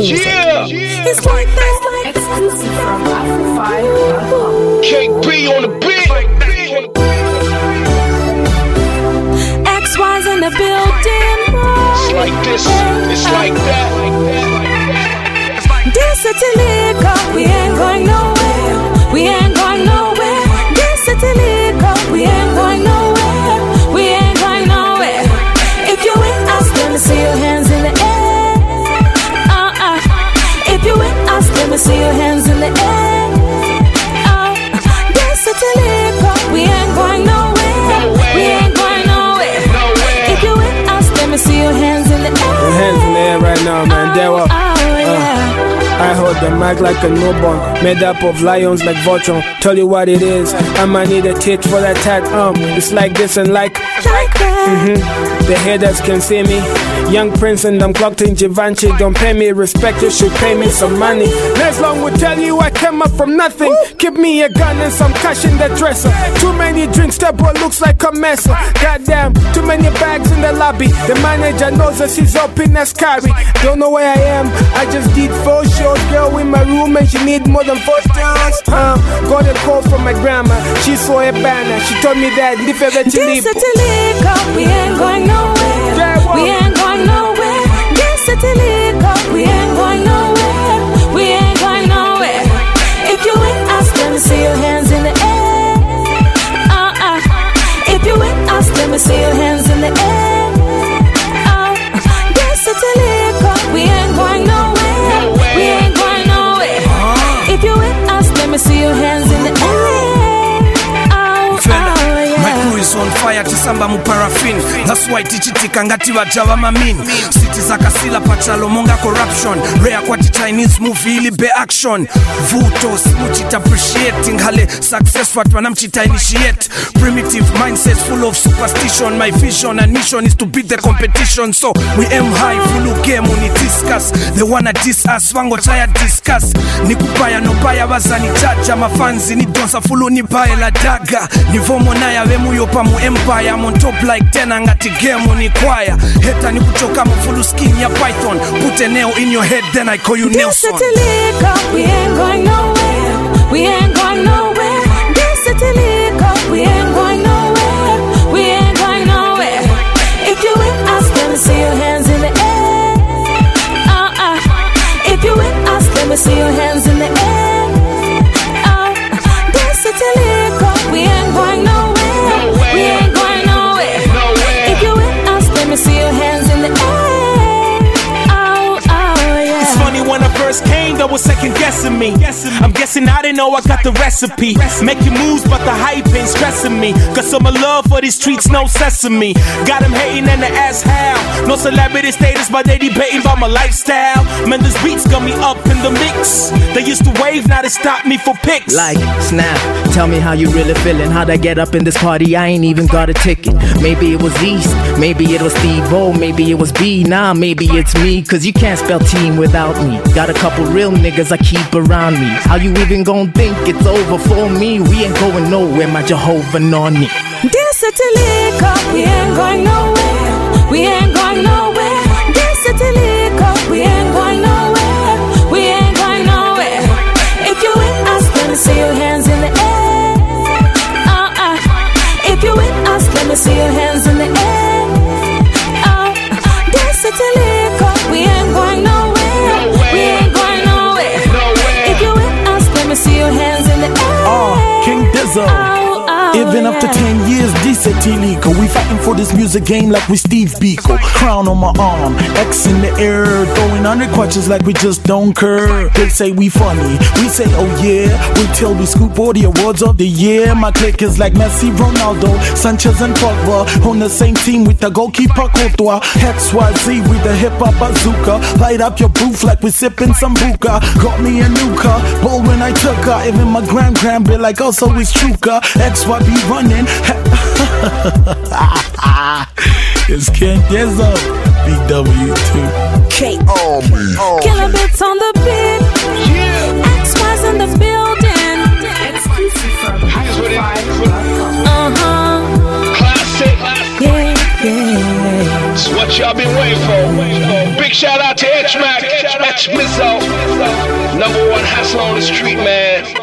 music. It's like that. Exclusive from Afro5.com. KB on the beat. XY's in the building. It's like this, it's like that. This city liquor, we ain't going nowhere. We ain't going nowhere. This city liquor, we ain't going nowhere. We ain't going nowhere. If you with us, let me see your hands in the air. If you with us, let me see your hands in the air. This city liquor, we ain't going nowhere. We ain't going nowhere. If you with us, let me see your hands in the air. Your hands in the air right now, man. There were. I hold the mic like a newborn, made up of lions like Voltron. Tell you what it is, I might need a tit for that tag. It's like this and like that. The haters can see me, young prince and I'm clocked in Givenchy. Don't pay me respect, you should pay me some money. Les Long will tell you I came up from nothing. Give me a gun and some cash in the dresser. Too many drinks, that boy looks like a mess. Goddamn, too many bags in the lobby. The manager knows that she's up in Ascari. Don't know where I am, I just did 4 shows. Girl in my room and she need more than 4 stars. Got a call from my grandma, she saw a banner. She told me that if ever to leave, this city liquor, we ain't going nowhere. We ain't going nowhere. This city liquor, we ain't going nowhere. We ain't going nowhere. If you with us, let me see your hands in the air. If you with us, let me see your hands in the air. This city liquor, we ain't going nowhere. We ain't going nowhere. If you with us, let me see your hands in the air. My crew is on fire, tisamba mu paraffin. That's why tichitika ngati wajawa mamin. City zakasila pachalo monga corruption. Rare kwa Chinese movie ili be action. Vuto simuchita appreciating hale success what wanamchita initiate. Primitive mindsets full of superstition. My vision and mission is to beat the competition. So we aim high, full game uni discuss. They wanna diss us, wango chaya discuss. Nikupaya no baya wazani chacha. Mafanzi ni donsa fulu ni baya la daga. Nivomo na ya wemu yopa mu empire. I'm on top like 10 angati game uni choir. Heta ni kuchoka mfulu skin ya python. Put a nail in your head then I call you Nelson. This city liquor, we ain't going nowhere. We ain't going nowhere. This city liquor, we ain't going nowhere. We ain't going nowhere. If you with us, let me see your hands in the air. If you with us, let me see your hands in the air. This city liquor, we ain't going nowhere. We ain't going nowhere. If you with us, let me see your hands in the air. It's funny when I first came, they was second guessing me. I'm guessing I didn't know I got the recipe. Making moves, but the hype ain't stressing me. Cause of my love for these streets, no sesame. Got them hating and they ask how. No celebrity status, but they debating about my lifestyle. Man, this beats got me up in the mix. They used to wave, now they stop me for pics. Like, snap, tell me how you really feeling. How'd I get up in this party? I ain't even got a ticket. Maybe it was East, maybe it was Steve-O, maybe it was B. Nah, maybe it's me, cause you can't spell team without me. Got a couple real niggas I keep around me. How you even gon' think it's over for me? We ain't going nowhere, my Jehovah Noni. This city liquor, we ain't going nowhere. We ain't going nowhere. This city liquor, we ain't going nowhere. We ain't going nowhere. If you with us, let me see your hands in the air. If you with us, let me see your hands in the air. This city liquor, we ain't going nowhere. We ain't going nowhere. If you with us, let me see your hands in the air. King Dizzle. Even after 10 years, decent illegal. We fighting for this music game like we Steve Biko. Crown on my arm, X in the air, throwing under crutches like we just don't care. They say we funny, we say oh yeah. Wait till we scoop all the awards of the year. My clique is like Messi, Ronaldo, Sanchez and Pogba. On the same team with the goalkeeper Courtois. XYZ with the hip-hop bazooka. Light up your booth like we sipping some buka. Got me a new car, bold when I took her. Even my grand be like, oh so it's true car. XY be running. It's King Dizzle, BW2. K-Army. Killer bits on the beat. XY's in the building. Exclusive from Classic. Yeah. It's what y'all been waiting for. Big shout out to H-Mac. Smizzo, #1 hustler on the street, man.